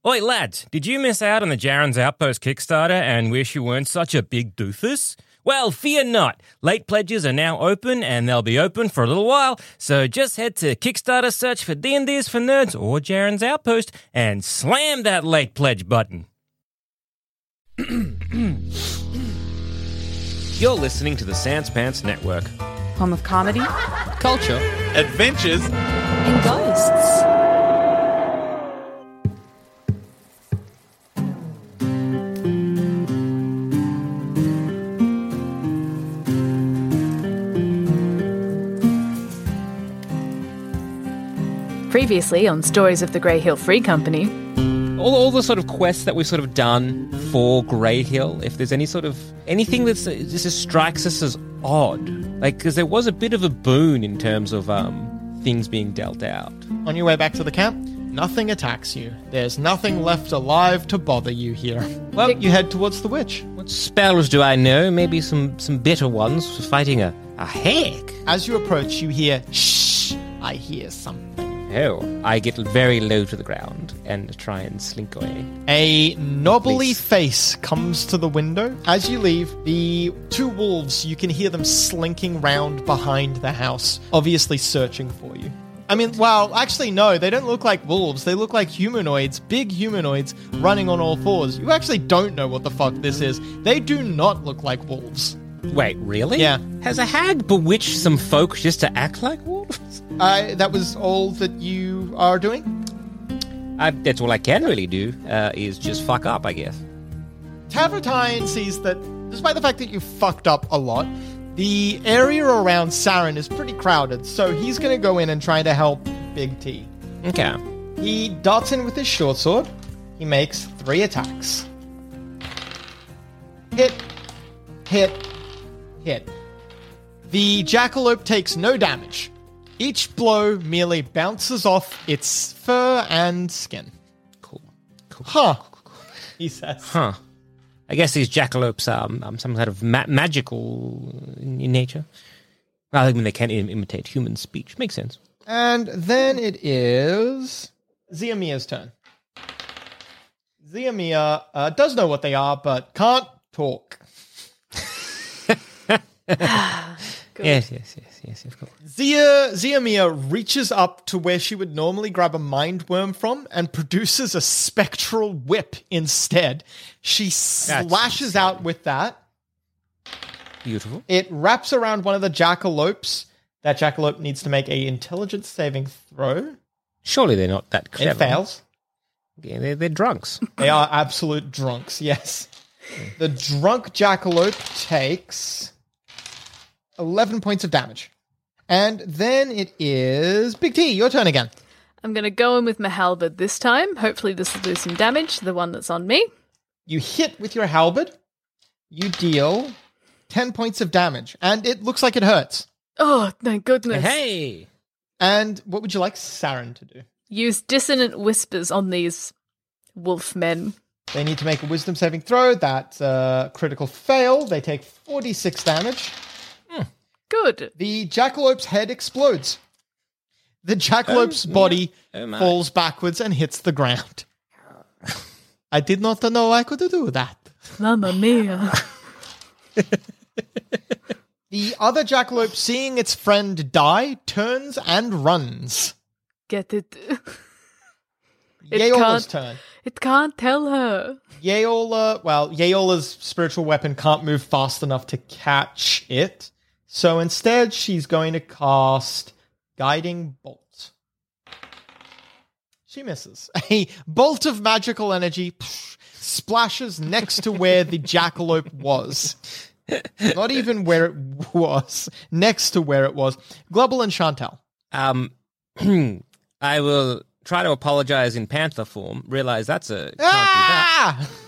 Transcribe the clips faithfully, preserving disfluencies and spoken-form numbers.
Oi, lads, did you miss out on the Jaren's Outpost Kickstarter and wish you weren't such a big doofus? Well, fear not. Late pledges are now open, and they'll be open for a little while, so just head to Kickstarter search for D and D's for Nerds or Jaren's Outpost and slam that late pledge button. You're listening to the Sans Pants Network. Home of comedy, culture, adventures, and ghosts. Previously on Stories of the Grey Hill Free Company. All, all the sort of quests that we've sort of done for Grey Hill, if there's any sort of, anything that just strikes us as odd. Like, because there was a bit of a boon in terms of um, things being dealt out. On your way back to the camp, nothing attacks you. There's nothing left alive to bother you here. Well, you head towards the witch. What spells do I know? Maybe some, some better ones for fighting a, a hag. As you approach, you hear, shh, I hear something. Oh, I get very low to the ground and try and slink away. A knobbly face comes to the window. As you leave, the two wolves, you can hear them slinking round behind the house, obviously searching for you. I mean, well, actually, no, they don't look like wolves. They look like humanoids, big humanoids, running on all fours. You actually don't know what the fuck this is. They do not look like wolves. Wait, really? Yeah. Has a hag bewitched some folk just to act like wolves? Uh, that was all that you are doing? I, that's all I can really do, uh, is just fuck up, I guess. Tavertine sees that, despite the fact that you fucked up a lot, the area around Saren is pretty crowded, so he's going to go in and try to help Big T. Okay. He darts in with his short sword. He makes three attacks. Hit, hit, hit. The jackalope takes no damage. Each blow merely bounces off its fur and skin. Cool. Cool. Huh, he says. Huh. I guess these jackalopes are um, some kind of ma- magical in, in nature. Well, I mean, they can Im- imitate human speech. Makes sense. And then it is Ziamia's turn. Ziamia uh, does know what they are, but can't talk. Yes, yes, yes, yes, of course. Zia, Ziamia reaches up to where she would normally grab a mind worm from and produces a spectral whip instead. She slashes out with that. Beautiful. It wraps around one of the jackalopes. That jackalope needs to make a intelligence saving throw. Surely they're not that clever. It fails. Yeah, they're, they're drunks. They are absolute drunks, yes. The drunk jackalope takes eleven points of damage. And then it is Big T, your turn again. I'm going to go in with my halberd this time. Hopefully this will do some damage, the one that's on me. You hit with your halberd. You deal ten points of damage. And it looks like it hurts. Oh, thank goodness. Hey! And what would you like Saren to do? Use dissonant whispers on these wolf men. They need to make a wisdom saving throw. That's a critical fail. They take forty-six damage. Good. The jackalope's head explodes. The jackalope's oh, body oh falls backwards and hits the ground. I did not know I could do that. Mamma mia. The other jackalope, seeing its friend die, turns and runs. Get it? it Yeola's turn. It can't tell her. Yeola, well, Yeola's spiritual weapon can't move fast enough to catch it. So instead, she's going to cast Guiding Bolt. She misses. A bolt of magical energy psh, splashes next to where the jackalope was. Not even where it was. Next to where it was. Glubble and Chantel. Um, I will try to apologize in panther form. Realize that's a... Can't ah! do that.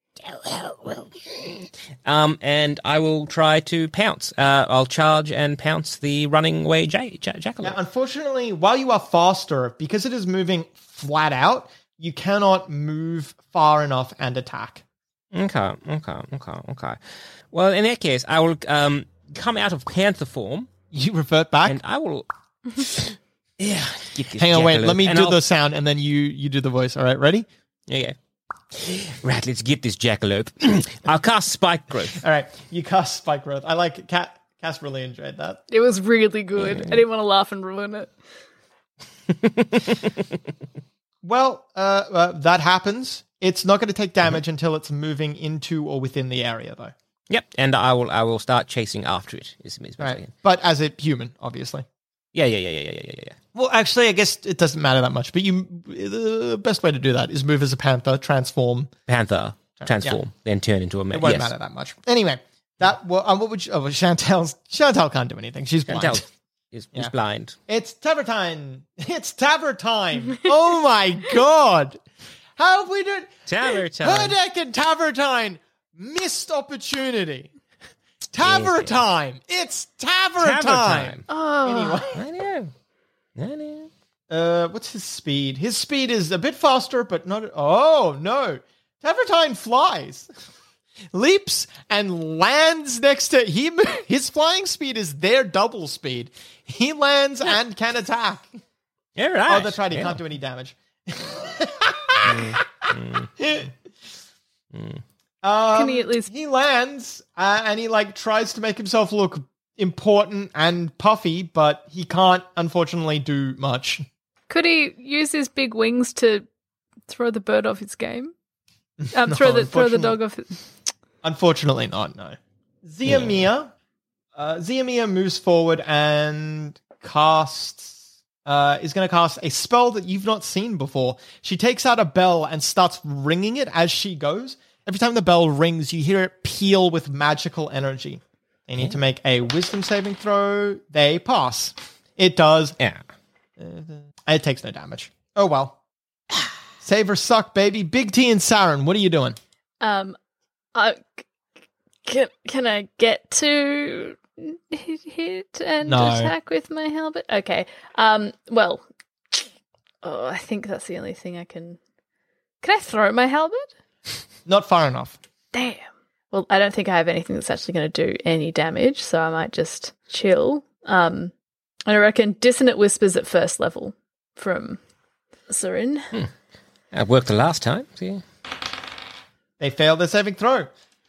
Um, and I will try to pounce. Uh, I'll charge and pounce the running away j- j- jackalope. Now, unfortunately, while you are faster, because it is moving flat out, you cannot move far enough and attack. Okay, okay, okay, okay. Well, in that case, I will um, come out of panther form. You revert back? And I will... yeah. Get this Hang on, wait. jackalope, Let me and do I'll... the sound, and then you, you do the voice. All right, ready? Okay. Right, let's get this jackalope. I'll cast Spike Growth. All right, you cast Spike Growth. I like Cat. Cass really enjoyed that. It was really good. I didn't want to laugh and ruin it. Well, uh, uh, that happens. It's not going to take damage mm-hmm. until it's moving into or within the area, though. Yep, and I will I will start chasing after it. Is, is right. But as a human, obviously. Yeah, yeah, yeah, yeah, yeah, yeah, yeah. Well, actually, I guess it doesn't matter that much. But you, the best way to do that is move as a panther, transform, panther, transform, yeah. then turn into a man. It won't yes. matter that much. Anyway, that well, um, what would you, oh, Chantel's Chantel can't do anything. She's blind. Chantel is, yeah. is blind. It's Taver time. It's Taver time. Oh my god! How have we done? Taver time. Herdek and Tavertine missed opportunity. Taver yes, time. Yes. It's Taver, Taver time. time. Oh, anyway, I know. I know. Uh, what's his speed? His speed is a bit faster, but not. Oh no! Tavertine flies, leaps, and lands next to he. His flying speed is their double speed. He lands and can attack. Yeah, right. Oh, that's right. He yeah. can't do any damage. mm, mm, mm. Um, Can he at least? He lands uh, and he like tries to make himself look important and puffy, but he can't, unfortunately, do much. Could he use his big wings to throw the bird off its game? Um, no, throw the throw the dog off. It? Unfortunately, not. No. Ziamia, yeah. uh, Ziamia moves forward and casts. Uh, is going to cast a spell that you've not seen before. She takes out a bell and starts ringing it as she goes. Every time the bell rings, you hear it peal with magical energy. They need to make a wisdom saving throw. They pass. It does. Yeah. It takes no damage. Oh, well. Save or suck, baby. Big T and Saren, what are you doing? Um, I, can, can I get to hit, hit and no. attack with my halberd? Okay. Um, well, oh, I think that's the only thing I can... Can I throw my halberd? Not far enough. Damn. Well, I don't think I have anything that's actually going to do any damage, so I might just chill. Um, and I reckon Dissonant Whispers at first level from Sarin. Hmm. That worked the last time. See? They fail their saving throw.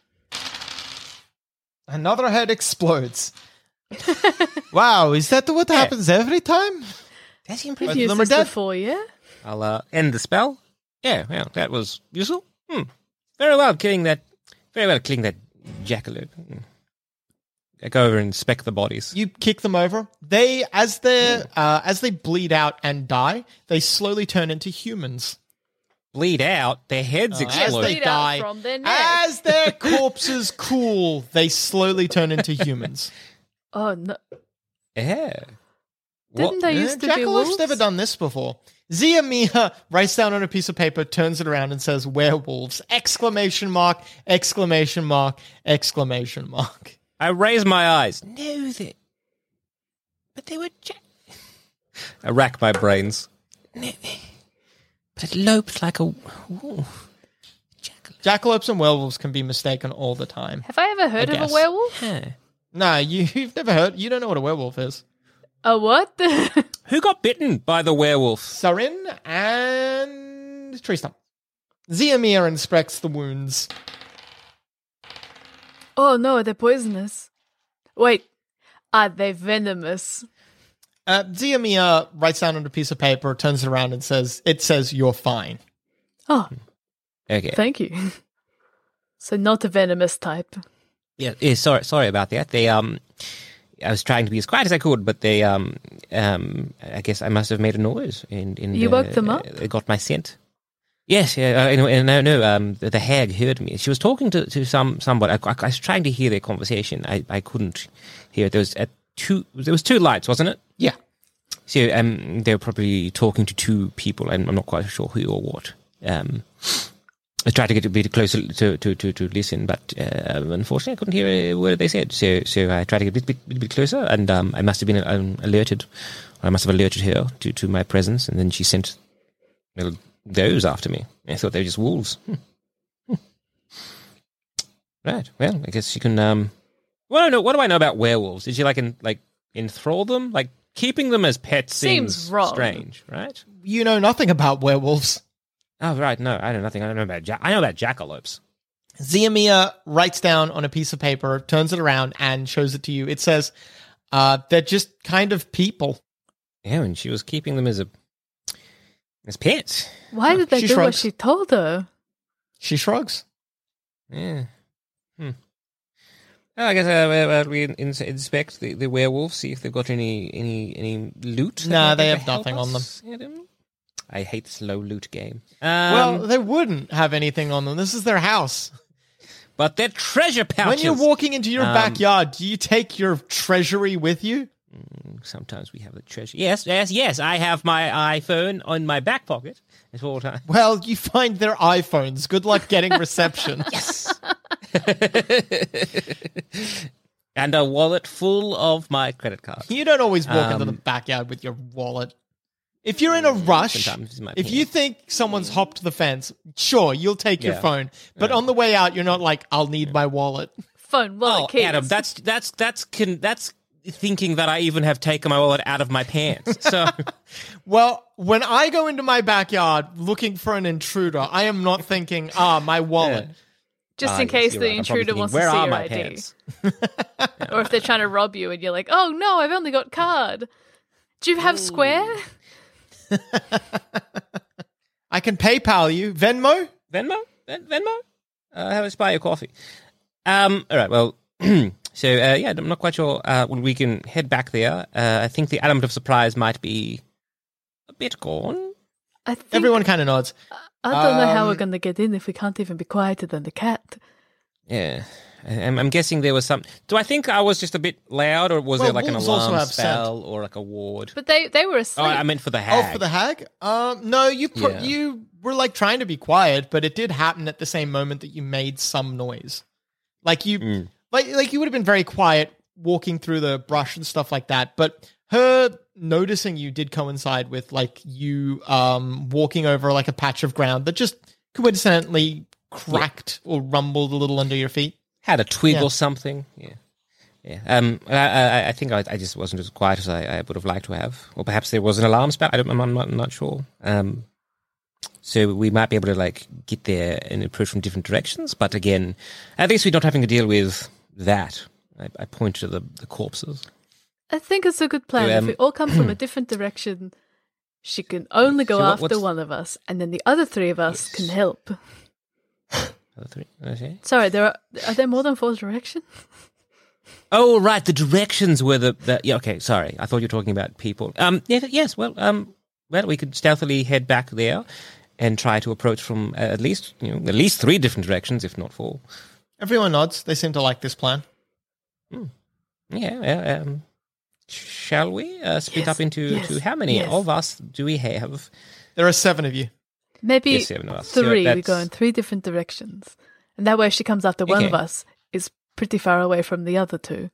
Another head explodes. Wow, is that what yeah. happens every time? That's seems pretty used this before, yeah? I'll uh, end the spell. Yeah, well, that was useful. Hmm. Very well killing that. Very well killing that jackalope. I go over and inspect the bodies. You kick them over. They, as they, uh, as they bleed out and die, they slowly turn into humans. Bleed out. Their heads uh, explode. As they die, from their as their corpses cool, they slowly turn into humans. Oh no! Yeah. Didn't what? they used to Jackalope's be wolves? never done this before. Ziamia writes down on a piece of paper, turns it around, and says, "Werewolves!" Exclamation mark! Exclamation mark! Exclamation mark! I raise my eyes. No, they, but they were. Ja- I rack my brains. No, but it loped like a wolf. Jackalope. Jackalopes and werewolves can be mistaken all the time. Have I ever heard I of guess. a werewolf? Yeah. No, you, you've never heard. You don't know what a werewolf is. A what? Who got bitten by the werewolf? Sarin and Tree Stump. Ziamia inspects the wounds. Oh no, they're poisonous. Wait, are they venomous? Uh, Ziamia writes down on a piece of paper, turns it around, and says, "It says you're fine." Oh, okay. Thank you. So not a venomous type. Yeah, yeah. Sorry, sorry about that. They um, I was trying to be as quiet as I could, but they um, um, I guess I must have made a noise. In, in you the, woke them up. They got my scent. Yes, yeah. Uh, no, no, no. Um, the, the hag heard me. She was talking to, to some somebody. I, I, I was trying to hear their conversation. I, I couldn't hear it. There was at two. There was two lights, wasn't it? Yeah. So um, they were probably talking to two people, and I'm not quite sure who or what. Um, I tried to get a bit closer to to, to, to listen, but uh, unfortunately I couldn't hear a word they said. So so I tried to get a bit bit, bit closer, and um, I must have been um, alerted. I must have alerted her to, to my presence, and then she sent little those after me. I thought they were just wolves. Hmm. Hmm. Right. Well, I guess you can. Um, well, I don't know. What do I know about werewolves? Did you like in, like enthrall them? Like keeping them as pets seems, Seems wrong. strange, right? You know nothing about werewolves. Oh, right. No, I know nothing. I don't know about jack. I know about jackalopes. Ziamia writes down on a piece of paper, turns it around, and shows it to you. It says, uh, they're just kind of people. Yeah, and she was keeping them as a as pets. Why did they She do what shrugs. she told her? She shrugs. Yeah. Hmm. Oh, I guess uh, well, we in- inspect the, the werewolves, see if they've got any any any loot. that Nah, might they be able have to help nothing on them. us, Adam. I hate this low loot game. Um, Well, they wouldn't have anything on them. This is their house. but they're treasure pouches. When you're walking into your Um, backyard, do you take your treasury with you? Sometimes we have the treasure. Yes, yes, yes. I have my iPhone on my back pocket at all times. Well, you find their iPhones. Good luck getting reception. Yes. And a wallet full of my credit cards. You don't always walk into the Um, backyard with your wallet. If you're in a rush, Sometimes it's my if pen. you think someone's hopped the fence, sure, you'll take your Yeah. phone. But on the way out, you're not like, I'll need my wallet. Phone, wallet, Oh, keys. Adam, that's that's that's can, that's thinking that I even have taken my wallet out of my pants. So Well, when I go into my backyard looking for an intruder, I am not thinking, ah, my wallet. Just Ah, in yes, case you're the right. I'm probably intruder thinking, wants where to see are your my I D. pants? Or if they're trying to rob you and you're like, oh no, I've only got card. Do you have Square? I can PayPal you. Venmo? Venmo? Ven- Venmo? Uh, have us buy your coffee. Um. All right. Well. so uh, yeah, I'm not quite sure uh, when we can head back there. Uh, I think the element of surprise might be a bit gone. I think Everyone kind of nods. I don't know how we're um, going to get in if we can't even be quieter than the cat. Yeah. I'm, I'm guessing there was some. Do I think I was just a bit loud, or was Well, there like an wolves also alarm have spell or like a ward? But they, they were Oh, asleep. I meant for the hag. Oh, for the hag? Um, no, you pro- Yeah. you were like trying to be quiet, but it did happen at the same moment that you made some noise. Like you, Mm. like like you would have been very quiet walking through the brush and stuff like that. But her noticing you did coincide with like you um walking over like a patch of ground that just coincidentally cracked or rumbled a little under your feet. Had a twig Yeah. or something. Yeah. Yeah. Um. I, I, I think I, I just wasn't as quiet as I, I would have liked to have, or perhaps there was an alarm spell. I don't. I'm not, not sure. Um. So we might be able to like get there and approach from different directions, but again, at least we're not having to deal with that. I, I point to the, the corpses. I think it's a good plan. Um, if we all come from a different direction, she can only go So what- after what's- one of us, and then the other three of us can help. Other three. Okay. Sorry, there are are there more than four directions? Oh, right. The directions were the, the yeah. Okay, sorry. I thought you were talking about people. Um. Yeah, yes. Well. Um. Well, we could stealthily head back there and try to approach from uh, at least you know at least three different directions, if not four. Everyone nods. They seem to like this plan. Yeah. yeah um. Shall we uh, split Yes, up into yes, to how many yes. of us do we have? There are seven of you. Maybe Yes, seven of us. So three. we that's- go in three different directions, and that way, if she comes after one of Okay. us, is pretty far away from the other two.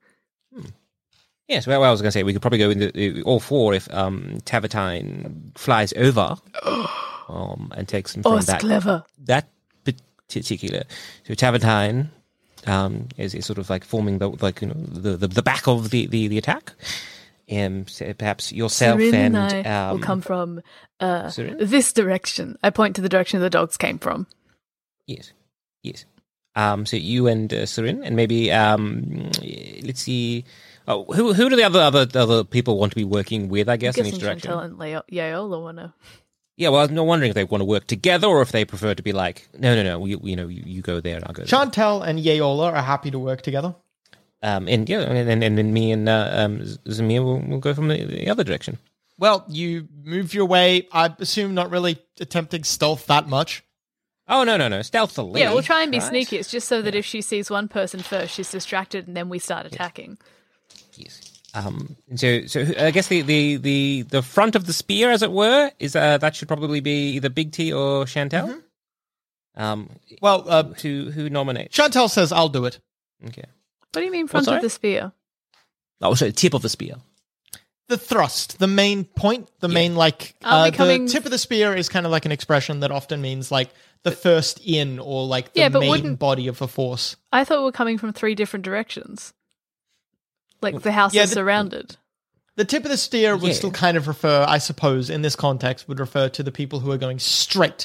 Yes. Well, I was going to say we could probably go into uh, all four if um Tavatine flies over um and takes them Oh, from it's that clever. that particular. So Tavatine um, is, is sort of like forming the like you know the the, the back of the, the, the attack. Um, so perhaps yourself Serene and, and I um, will come from uh, Serene? this direction. I point to the direction the dogs came from. Yes, yes. Um, so you and uh, Serin, and maybe um, let's see. Oh, who who do the other other other people want to be working with? I guess I'm in each guessing direction. Chantal and Leo- Yaola want to. Yeah, well, I'm not wondering if they want to work together or if they prefer to be like, no, no, no, we, you know, you, you go there and I'll go there. Chantel and Yeola are happy to work together. Um, and yeah, and and, and then me and uh, um, Zamir will will go from the, the other direction. Well, you move your way. I assume not really attempting stealth that much. Oh no, no, no, stealthily. Yeah, we'll try and be right? sneaky. It's just so that if she sees one person first, she's distracted, and then we start attacking. Yes. Um, and so, so I guess the, the, the, the front of the spear, as it were, is uh, that should probably be either Big T or Chantel. Mm-hmm. Um, Well, uh, who who nominates? Chantel says, I'll do it. Okay. What do you mean front sorry? of the spear? Oh, sorry, tip of the spear. The thrust, the main point, the main, like, Are we uh, coming- the tip of the spear is kind of like an expression that often means, like, the first in or, like, the Yeah, but main wouldn't- body of the force. I thought we were coming from three different directions. Like the house Yeah, is the- surrounded. The tip of the spear would Yeah. still kind of refer, I suppose, in this context, would refer to the people who are going straight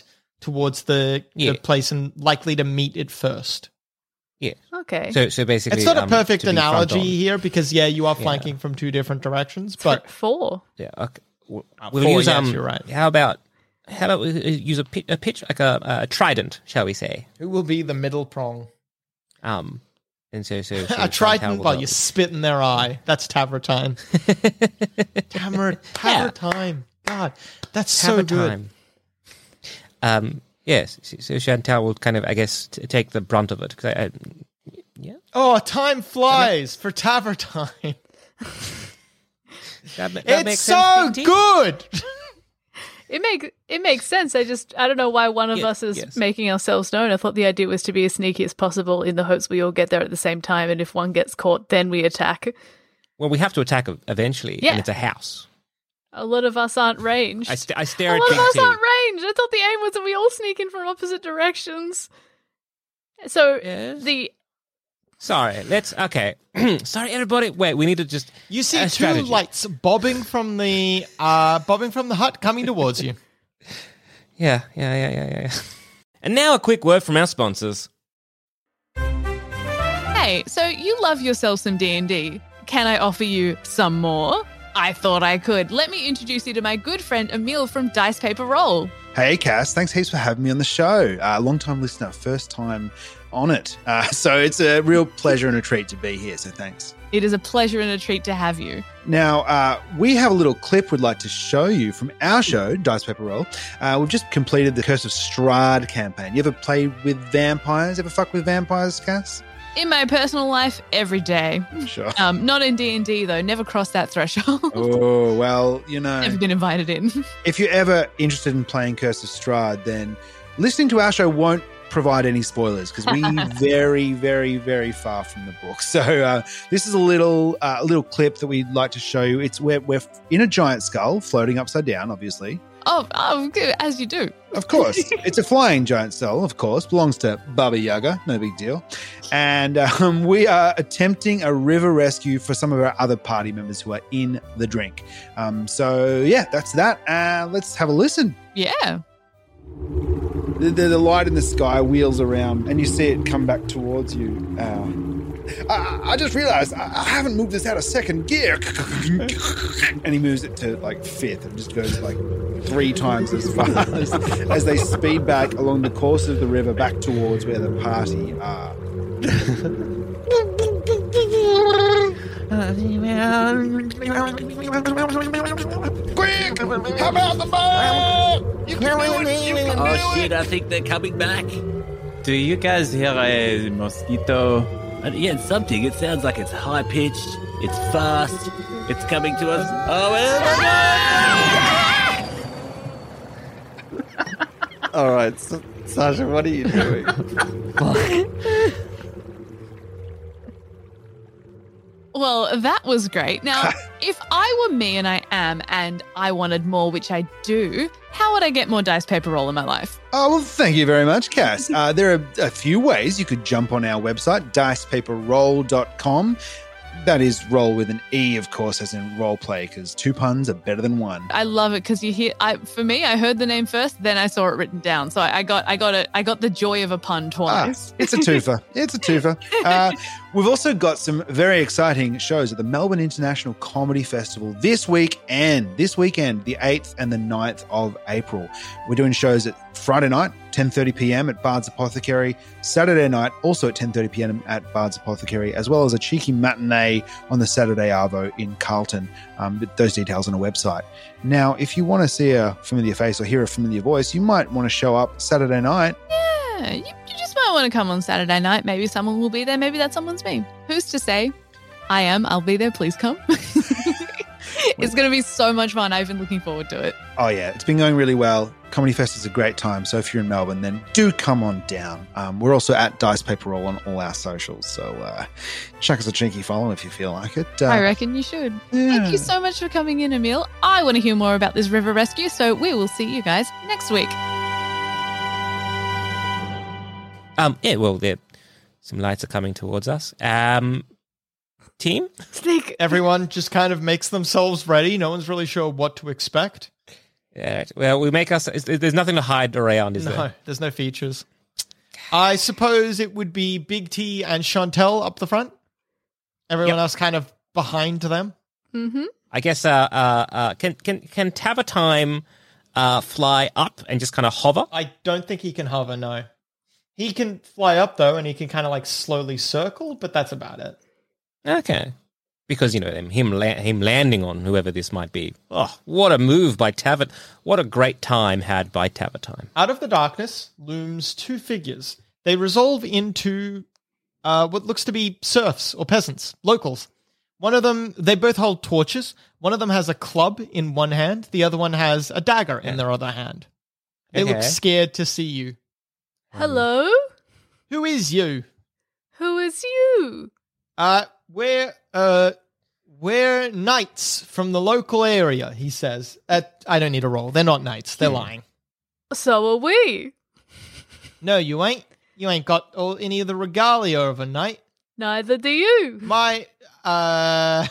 towards the, Yeah. the place and likely to meet it first. Yeah. Okay. So so basically, It's not a um, perfect to be front analogy on. here because, yeah, you are flanking from two different directions, but but four. Yeah. Okay. We'll, Uh, we'll four, use yes, um. you're right. How about how about we uh, use a pitch, a pitch like a, a trident, shall we say? who will be the middle prong? Um. And so so, so A trident will while go- you spit in their eye. That's Tavertine. Taver- Tavertine. God, that's so Have a good. time. Um. Yes. So, so Chantal will kind of, I guess, t- take the brunt of it. 'Cause I, I, yeah. Oh, time flies for Tavertine. That, ma- that It's makes so sense, B T? good. It make it makes sense. I just I don't know why one of Yeah, us is yes. making ourselves known. I thought the idea was to be as sneaky as possible in the hopes we all get there at the same time, and if one gets caught, then we attack. Well, we have to attack ev- eventually, Yeah. and it's a house. A lot of us aren't ranged. I, st- I a stare at lot of Big us T. aren't ranged. I thought the aim was that we all sneak in from opposite directions. So Yes. the Sorry, let's. Okay, sorry, everybody. Wait, we need to just. You see a two strategy. lights bobbing from the uh, bobbing from the hut coming towards you. Yeah, yeah, yeah, yeah, yeah. yeah. And now a quick word from our sponsors. Hey, so you love yourself some D and D. Can I offer you some more? I thought I could. Let me introduce you to my good friend Emil from Dice Paper Roll. Hey, Cass. Thanks heaps for having me on the show. Uh, long time listener, first time on it. Uh, so it's a real pleasure and a treat to be here. So thanks. It is a pleasure and a treat to have you. Now, uh, we have a little clip we'd like to show you from our show, Dice Paper Roll. Uh, we've just completed the Curse of Strahd campaign. You ever play with vampires? Ever fuck with vampires, Cass? In my personal life, every day. Sure. Um, not in D and D, though. Never crossed that threshold. Oh, well, you know. Never been invited in. If you're ever interested in playing Curse of Strahd, then listening to our show won't provide any spoilers because we very, very, very far from the book. So uh, this is a little, uh, a little clip that we'd like to show you. It's where we're in a giant skull floating upside down, obviously. Oh, oh, good, as you do. Of course, it's a flying giant skull. Of course, belongs to Baba Yaga. No big deal. And um, we are attempting a river rescue for some of our other party members who are in the drink. Um, so yeah, that's that. Uh, let's have a listen. Yeah. The, the, the light in the sky wheels around and you see it come back towards you. Uh, I, I just realized I, I haven't moved this out of second gear. And he moves it to like fifth and just goes like three times as fast as, as they speed back along the course of the river back towards where the party are. Quick! How about the boat? You can do it! You can Oh do shit, it! I think they're coming back. Do you guys hear a mosquito? Uh, yeah, it's something. It sounds like it's high pitched, it's fast, it's coming to us. Oh, well, All right, S- Sasha, what are you doing? Well, that was great. Now, if I were me, and I am, and I wanted more, which I do, how would I get more dice paper roll in my life? Oh, well, thank you very much, Cass. Uh, there are a few ways you could jump on our website, dice paper roll dot com. That is roll with an E, of course, as in role play, because two puns are better than one. I love it because you hear. I for me, I heard the name first, then I saw it written down. So I, I got, I got it. I got the joy of a pun Ah, twice. it's a twofer. It's a twofer. Uh, we've also got some very exciting shows at the Melbourne International Comedy Festival this week and this weekend, the eighth and the ninth of April. We're doing shows at Friday night, ten thirty p.m. at Bard's Apothecary, Saturday night, also at ten thirty p.m. at Bard's Apothecary, as well as a cheeky matinee on the Saturday Arvo in Carlton. Um, but those details on a website. Now, if you want to see a familiar face or hear a familiar voice, you might want to show up Saturday night. Yeah, you, you just might want to come on Saturday night. Maybe someone will be there. Maybe that someone's me. Who's to say? I am. I'll be there. Please come. It's going to be so much fun. I've been looking forward to it. Oh, yeah. It's been going really well. Comedy Fest is a great time. So if you're in Melbourne, then do come on down. Um, we're also at Dice Paper Roll on all our socials. So uh, chuck us a cheeky follow if you feel like it. Uh, I reckon you should. yeah. Thank you so much for coming in, Emil. I want to hear more about this river rescue, so we will see you guys next week. Um, yeah, well, there, some lights are coming towards us. Um, team? Sneak. Everyone just kind of makes themselves ready. No one's really sure what to expect. Yeah. Well, we make us. There's nothing to hide around, is No, there? there's no features. I suppose it would be Big T and Chantel up the front. Everyone Yep. else kind of behind them. Mm-hmm. I guess. Uh, uh, uh, can can can Tavatime uh fly up and just kind of hover? I don't think he can hover, no. He can fly up, though, and he can kind of like slowly circle, but that's about it. Okay. Because, you know, him him, la- him landing on whoever this might be. Oh, what a move by Tavat. What a great time had by Tavatime. Out of the darkness looms two figures. They resolve into uh, what looks to be serfs or peasants, locals. One of them, they both hold torches. One of them has a club in one hand. The other one has a dagger in their other hand. They look Okay. scared to see you. Hello? Who is you? Who is you? Uh, we're, uh, we're knights from the local area, he says. Uh, I don't need a roll. They're not knights. They're lying. So are we. No, you ain't. You ain't got all, any of the regalia of a knight. Neither do you. My, uh...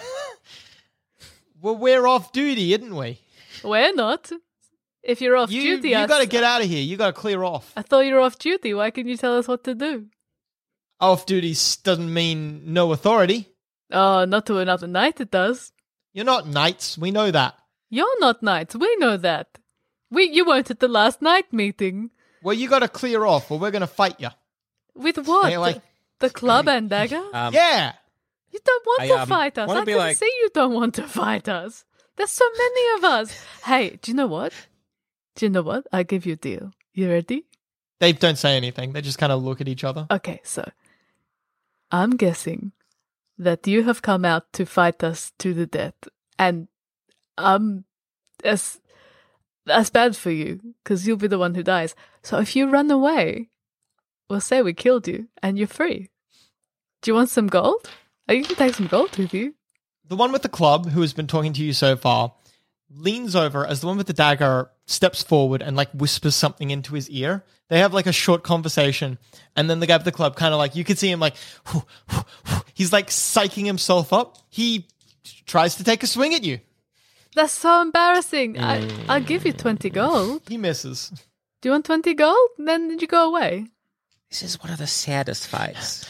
well, we're off duty, isn't we? We're not. If you're off You, duty, you I gotta s- get out of here. You gotta clear off. I thought you were off duty. Why can you tell us what to do? Off duty s- doesn't mean no authority. Oh, not to another knight, it does. You're not knights. We know that. You're not knights. We know that. We you weren't at the last night meeting. Well, you gotta clear off or we're gonna fight you. With what? Hey, like- the club and dagger? Um, Yeah! You don't want I, to um, fight us. wanna I be can like- see you don't want to fight us. There's so many of us. Hey, do you know what? Do you know what? I give you a deal. You ready? They don't say anything. They just kind of look at each other. Okay, so I'm guessing that you have come out to fight us to the death, and I'm as that's bad for you because you'll be the one who dies. So if you run away, we'll say we killed you, and you're free. Do you want some gold? Oh, you can take some gold with you. The one with the club, who has been talking to you so far, leans over as the one with the dagger steps forward and like whispers something into his ear. They have like a short conversation, and then the guy with the club kind of like, you can see him like, he's like psyching himself up. He tries to take a swing at you. That's so embarrassing. I, I'll give you twenty gold. He misses. Do you want twenty gold? Then you go away. This is one of the saddest fights.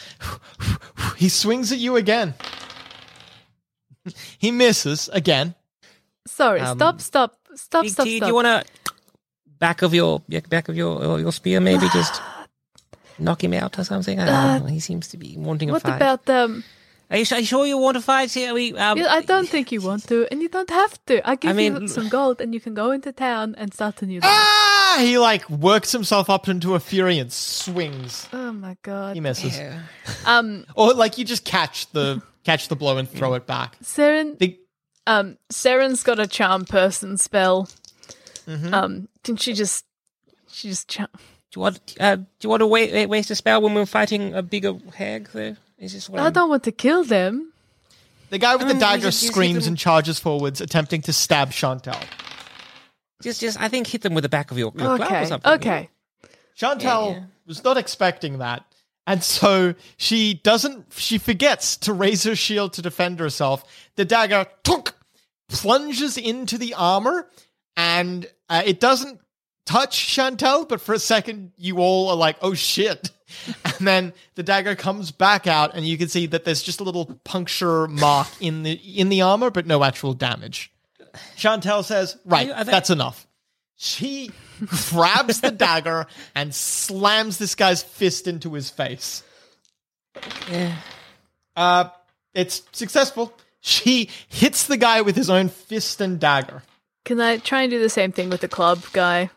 He swings at you again. He misses again. Sorry, Um, stop, stop, stop, Big stop, T, stop. do you want to back of your yeah, back of your your spear maybe just knock him out or something? I don't know. He seems to be wanting a What fight. about um? Are you, are you sure you want to fight here? We, um, Yeah, I don't think you want to, and you don't have to. I give I mean- you some gold, and you can go into town and start a new life. Ah! He like works himself up into a fury and swings. Oh my god. He misses. Yeah. Um, Or like you just catch the catch the blow and throw it back. Seren, The, um, Seren's got a charm person spell. Mhm. Um, didn't she just, she just charm? Do you want uh, do you want to wait, waste a spell when we're fighting a bigger hag? There is this what I I'm- don't want to kill them. the guy with the Um, dagger you just- you hit screams them- and charges forwards, attempting to stab Chantel. Just, just, I think hit them with the back of your, your glove or Okay, something. okay. Chantel Yeah. was not expecting that. And so she doesn't, she forgets to raise her shield to defend herself. The dagger tunk, plunges into the armor, and uh, it doesn't touch Chantel, but for a second, you all are like, oh shit. And then the dagger comes back out, and you can see that there's just a little puncture mark in the in the armor, but no actual damage. Chantel says, right, Are you- are they- that's enough. She grabs the dagger and slams this guy's fist into his face. Yeah. Uh, it's successful. She hits the guy with his own fist and dagger. Can I try and do the same thing with the club guy?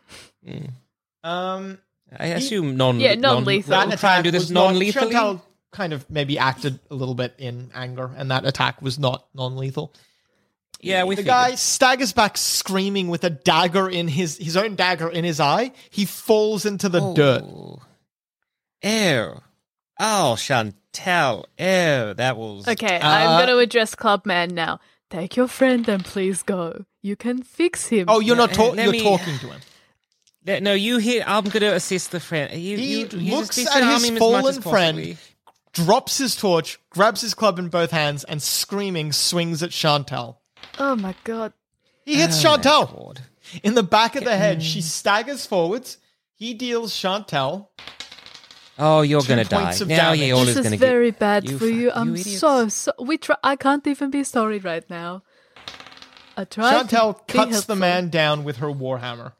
Um, I assume non. Yeah, non-lethal. Non, we'll try and do this was not- non-lethally. Chantal kind of maybe acted a little bit in anger, and that attack was not non-lethal. Yeah, we The figured. guy staggers back screaming with a dagger in his his own dagger in his eye. He falls into the Oh. dirt. Ew. Oh, Chantel. Ew, that was. Okay, Uh, I'm going to address Clubman now. Take your friend and please go. You can fix him. Oh, you're not Uh, talking. let You're me- talking to him. No, no, you here. I'm going to assist the friend. You, He you, you looks just at disarm his him as much fallen as friend, possibly. drops his torch, grabs his club in both hands, and screaming swings at Chantel. Oh my god. He hits Oh, my Chantel. God. In the back of the head, she staggers forwards. He deals Chantel. Oh, you're Two going to die. points of Now damage. Yeola's This going is to very get... bad you for you. fuck- I'm you idiots. so so. We try. I can't even be sorry right now. I tried. Chantel to be cuts the helpful. man down with her warhammer.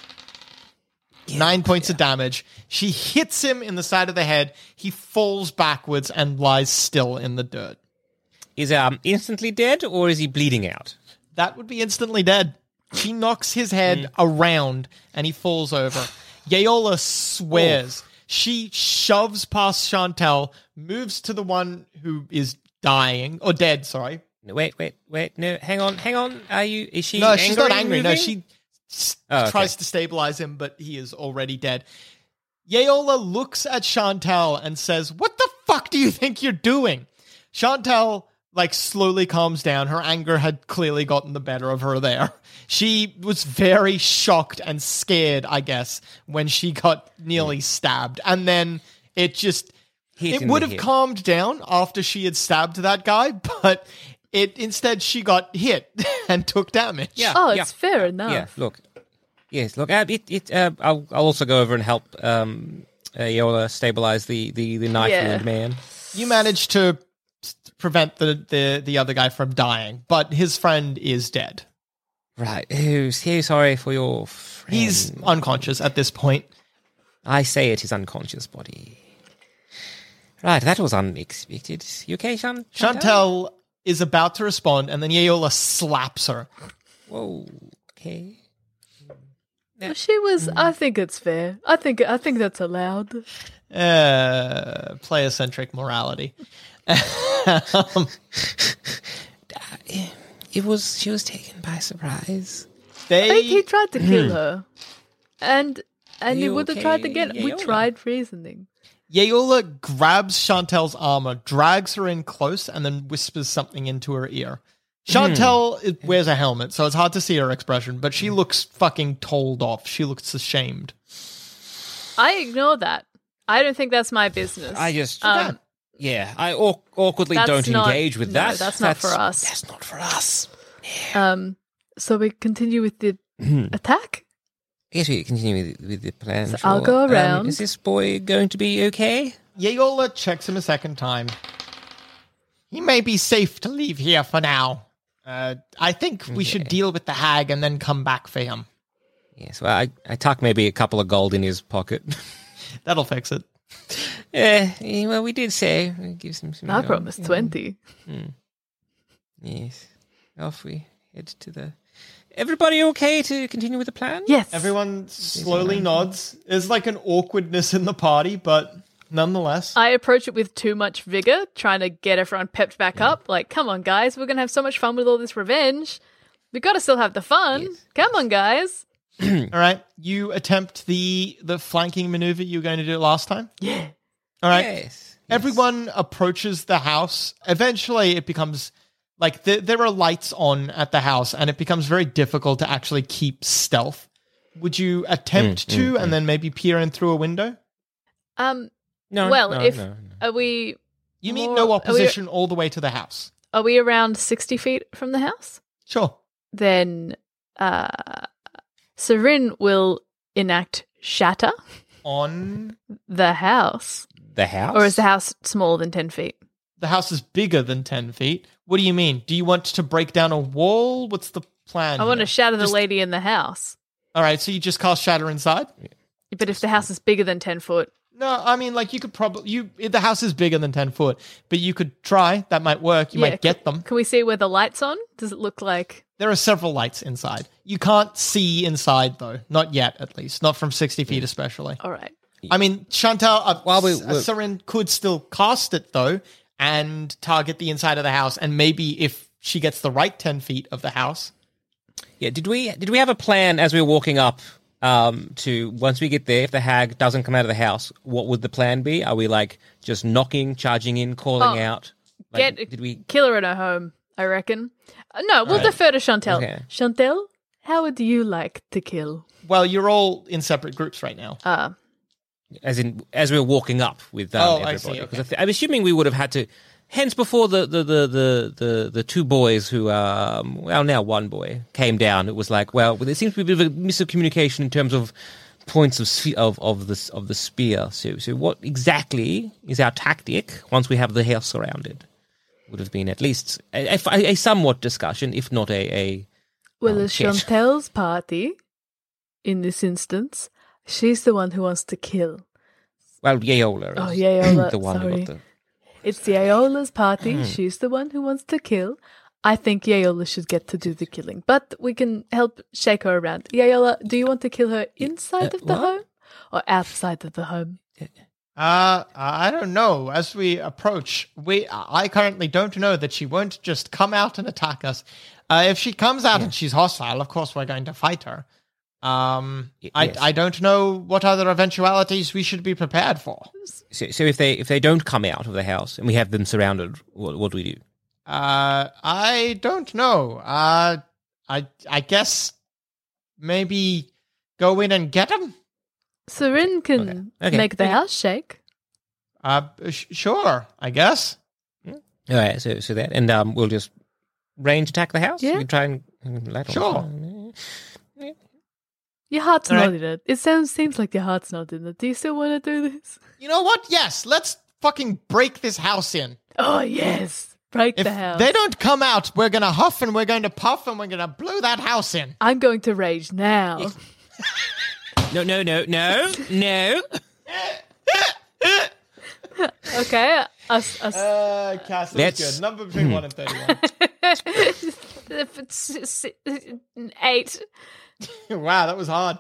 Nine points of damage. She hits him in the side of the head. He falls backwards and lies still in the dirt. Is um instantly dead or is he bleeding out? That would be instantly dead. She knocks his head around and he falls over. Yeola swears. She shoves past Chantel, moves to the one who is dying, or dead, sorry. No, wait, wait, wait. No, hang on, hang on. Are you? Is she? No, she's not angry, angry. No, moving? she s- Oh, okay. tries to stabilize him, but he is already dead. Yeola looks at Chantel and says, "What the fuck do you think you're doing?" Chantel, like, slowly calms down. Her anger had clearly gotten the better of her there. She was very shocked and scared, I guess, when she got nearly stabbed. And then it just... Hit it in would the have head. calmed down after she had stabbed that guy, but it instead she got hit and took damage. Yeah. Oh, yeah. it's fair enough. Yeah, look. Yes, look. Uh, it. It. Uh, I'll. I'll also go over and help um, uh, Yeola stabilize the the the knife Yeah. wound man. You managed to s- prevent the, the, the other guy from dying, but his friend is dead. Right. Oh, so sorry for your friend. He's unconscious at this point. I say it is unconscious body. Right, that was unexpected. You okay, Shan- Chantel? Chantel is about to respond, and then Yeola slaps her. Whoa. Okay. Well, she was. I think it's fair. I think. I think that's allowed. Uh, player-centric morality. um, It was. She was taken by surprise. they... I think he tried to kill her, and and he You would have tried to okay, get. We Yeola? tried reasoning. Yeola grabs Chantel's armor, drags her in close, and then whispers something into her ear. Chantel it wears a helmet, so it's hard to see her expression, but she looks fucking told off. She looks ashamed. I ignore that. I don't think that's my business. I just. Um, yeah, I aw- awkwardly That's don't not- engage with no, that. that's not for us. That's not for us. Um. So we continue with the attack. Yes, we continue with, with the plan. So sure. I'll go Um, around. is this boy going to be okay? Yeola checks him a second time. He may be safe to leave here for now. Uh, I think we should deal with the hag and then come back for him. Yes, well, I, I tuck maybe a couple of gold in his pocket. That'll fix it. Yeah, eh, well, we did say. It gives him some. I gold. promised twenty. Yes. Off we head to the. Everybody okay to continue with the plan? Yes. Everyone slowly nods. There's like an awkwardness in the party, but nonetheless. I approach it with too much vigor, trying to get everyone pepped back up. Like, come on, guys, we're gonna have so much fun with all this revenge. We gotta still have the fun. Yes. Come on, guys. All right, you attempt the the flanking maneuver you were going to do last time. Yeah. All right. Yes. Everyone approaches the house. Eventually, it becomes like th- there are lights on at the house, and it becomes very difficult to actually keep stealth. Would you attempt Mm, to, mm, and then maybe peer in through a window? Um. No. well, no, if no, no. are we You meet More- no are we- opposition all the way to the house. are we around sixty feet from the house? Sure. Then, uh, Serin will enact shatter On the house, The house? or is the house smaller than ten feet? the house is bigger than ten feet. What do you mean? Do you want to break down a wall? What's the plan? I want to here? shatter the Just- lady in the house. All right, so you just cast shatter inside? But if the house is bigger than ten foot, No, I mean, like, you could probably... you. The house is bigger than ten foot, but you could try. That might work. You Yeah, might get them. can we see where the light's on? Does it look like? There are several lights inside. You can't see inside, though. Not yet, at least. Not from sixty feet, especially. All right. I mean, Chantal... Uh, While we- S- uh, Seren could still cast it, though, and target the inside of the house, and maybe if she gets the right ten feet of the house... Yeah, did we did we have a plan as we were walking up um, to once we get there, if the hag doesn't come out of the house, what would the plan be? Are we like just knocking, charging in, calling Oh, out? Like, Get did we? kill her in her home, I reckon. Uh, no, we'll defer to Chantel. Okay. Chantel, how would you like to kill? Well, you're all in separate groups right now. Uh, As in, as we were walking up with um, Oh, I everybody. see, 'Cause okay. I th- I'm assuming we would have had to hence before the the, the, the, the the two boys who um well now one boy came down, it was like, well, there seems to be a bit of a miscommunication in terms of points of sphe- of of the of the spear. So so what exactly is our tactic once we have the house surrounded? Would have been at least a, a, a somewhat discussion, if not a a Well, um, it's chat. Chantel's party in this instance. She's the one who wants to kill. Well, Yeola is Oh, Yeola, the one who sorry. got the. It's Yeola's party. Hmm. She's the one who wants to kill. I think Yeola should get to do the killing, but we can help shake her around. Yeola, do you want to kill her inside uh, of the what? home or outside of the home? Uh, I don't know. As we approach, we I currently don't know that she won't just come out and attack us. Uh, if she comes out and she's hostile, of course we're going to fight her. Um, Y- I yes. I don't know what other eventualities we should be prepared for. So, so if they if they don't come out of the house and we have them surrounded, what, what do we do? Uh, I don't know. Uh, I I guess maybe go in and get them. Serin can Okay. Okay. make the Okay. house shake. Uh, sh- sure, I guess. All right, so so that, and um, we'll just range attack the house. Yeah. We try and and let Sure. on. Your heart's All right. not in it. It sounds seems like your heart's not in it. Do you still want to do this? You know what? Yes, let's fucking break this house in. Oh yes, break If the house. they don't come out, we're gonna huff and we're going to puff and we're gonna blow that house in. I'm going to rage now. No, no, no, no, no. Okay, us, us. Uh, Cass, Let's- that's good. Number between one and thirty-one. Eight. Wow, that was hard.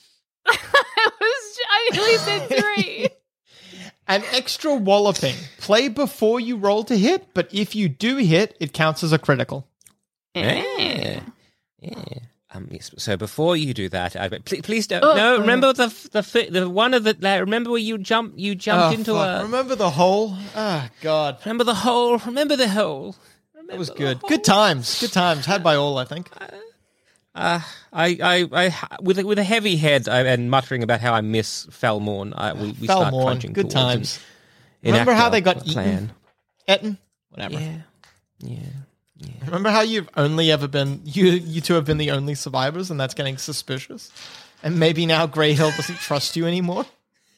I was. I nearly said three. An extra walloping. Play before you roll to hit, but if you do hit, it counts as a critical. Yeah. Yeah. Um, yes, so before you do that, I, please, please don't. Oh, no, oh. remember the the fi- the one of the. Like, remember where you jump? You jumped Oh, into fuck. a. Remember the hole? Ah, God. Remember the hole. Remember the hole. That was good. Good times. Good times. Had by all, I think. Uh, I, I, I, with a, with a heavy head I, and muttering about how I miss Felmorn, I, we, we start Felmorn. crunching Good towards times. an- Remember enact how our they got plan. Etten? Whatever. Yeah, yeah. Remember how you've only ever been, you you two have been the only survivors, and that's getting suspicious? And maybe now Grey Hill doesn't trust you anymore?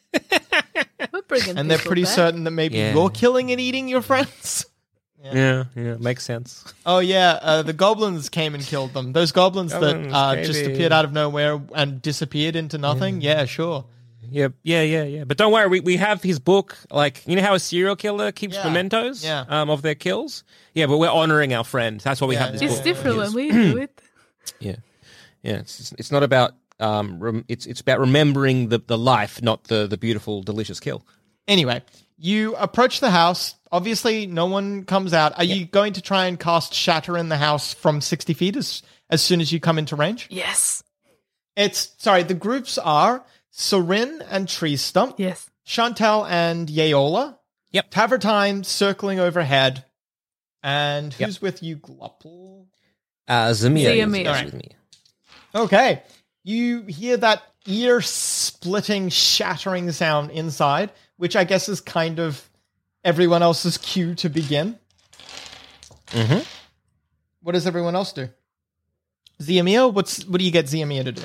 We're bringing And they're people pretty back. certain that maybe Yeah. you're killing and eating your friends? Yeah, yeah, makes sense. Oh yeah, uh, the goblins came and killed them. Those goblins Goblins, that uh, just baby. appeared out of nowhere and disappeared into nothing. Yeah, sure. Yeah, yeah, yeah, yeah. But don't worry, we, we have his book. Like, you know how a serial killer keeps Yeah, mementos yeah. um, of their kills? Yeah, but we're honoring our friend. That's why we Yeah, have this yeah, It's book. different Yes. when we do it. Yeah, yeah. It's it's not about um. Rem- it's it's about remembering the, the life, not the, the beautiful, delicious kill. Anyway, you approach the house. Obviously, no one comes out. Are you going to try and cast Shatter in the house from sixty feet as, as soon as you come into range? Yes. It's, sorry, the groups are Sorin and Tree Stump, Yes. Chantel and Yeola, Yep. Tavertine circling overhead, and Yep. who's with you, Glupple? Uh, Zamir is, Zamir. is Alright. with me. Okay. You hear that ear-splitting, shattering sound inside, which I guess is kind of everyone else's cue to begin. Mm-hmm. What does everyone else do? Ziamir, what's what do you get Ziamir to do?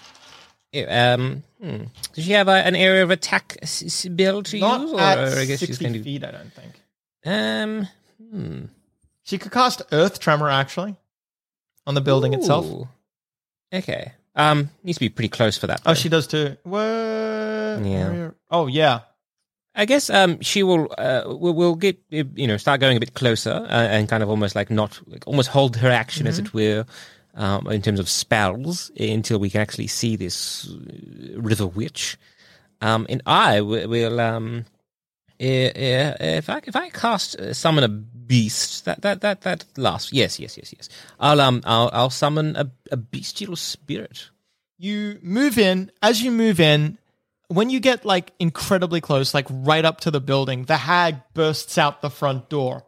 Yeah, um, hmm. Does she have a, an area of attack s- s- bill to Not use, or at I guess she's sixty going to? feet, I don't think. Um, hmm. She could cast Earth Tremor, actually, on the building itself. Ooh. Okay. Um, needs to be pretty close for that. Oh, though. she does too. What? Yeah. Oh, yeah. I guess um, she will. Uh, will will get you know start going a bit closer uh, and kind of almost like not like almost hold her action Mm-hmm. as it were, um, in terms of spells until we can actually see this uh, river witch. Um, and I w- will um, uh, uh, if I if I cast uh, summon a beast that that that that lasts. Yes, yes, yes, yes. I'll um I'll I'll summon a a bestial spirit. You move in. As you move in, when you get like incredibly close, like right up to the building, the hag bursts out the front door.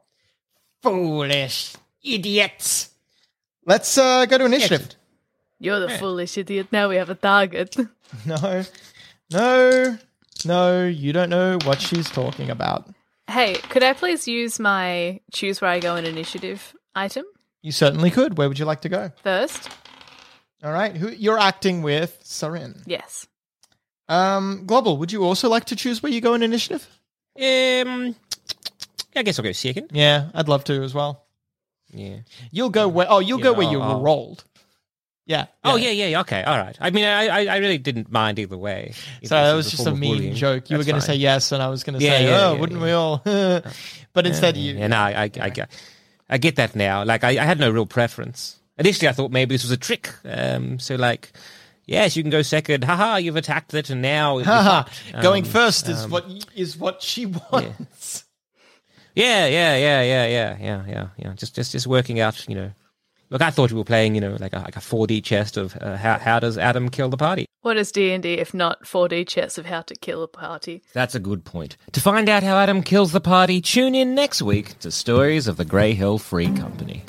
Foolish idiots. Let's uh, go to initiative. Excellent. You're the foolish idiot. Now we have a target. No, no, no, you don't know what she's talking about. Hey, could I please use my choose where I go in initiative item You certainly could. Where would you like to go? first? All right. Who you're acting with, Sarin. Yes. Um, Global, would you also like to choose where you go in initiative? Um, I guess I'll go second. Yeah, I'd love to as well. Yeah. You'll go where? Oh, you'll Yeah, go where you I'll- were I'll- rolled. Yeah. Oh yeah. yeah, yeah. Okay, all right. I mean, I, I, I really didn't mind either way. If So this that is was just form a of mean bullying, joke. You that's were going to say fine. yes, and I was going to Yeah, say, yeah, oh, yeah, wouldn't yeah. we all? But instead, yeah, you. Yeah, no, I, I, I, get- I get that now. Like, I, I had no real preference. Initially, I thought maybe this was a trick. Um, so like, yes, you can go second. Haha, you've attacked it, and now you're Haha, fucked. going Um, first is um, what y- is what she wants. Yeah, yeah, yeah, yeah, yeah, yeah, yeah, yeah. Just, just, just working out. You know, look, I thought we were playing. You know, like a, like a four D chest of uh, how how does Adam kill the party. What is D and D if not four D chess of how to kill a party? That's a good point. To find out how Adam kills the party, tune in next week to Stories of the Grey Hill Free Company.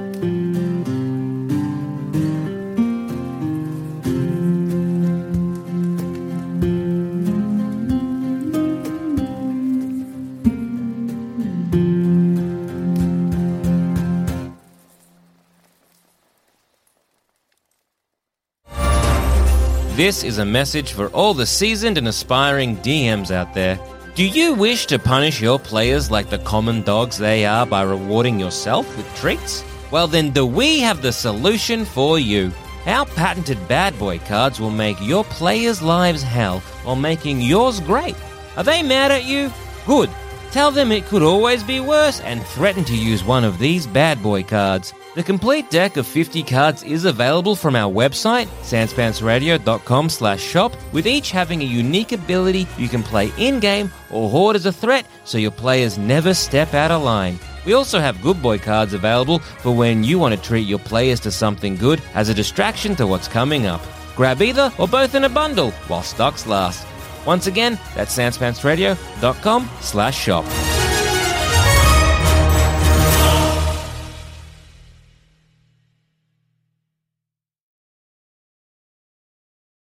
This is a message for all the seasoned and aspiring D Ms out there. Do you wish to punish your players like the common dogs they are by rewarding yourself with treats? Well then, do we have the solution for you. Our patented bad boy cards will make your players' lives hell while making yours great. Are they mad at you? Good. Tell them it could always be worse and threaten to use one of these bad boy cards. The complete deck of fifty cards is available from our website, sanspantsradio.com slash shop, with each having a unique ability you can play in-game or hoard as a threat so your players never step out of line. We also have good boy cards available for when you want to treat your players to something good as a distraction to what's coming up. Grab either or both in a bundle while stocks last. Once again, that's sanspantsradio.com slash shop.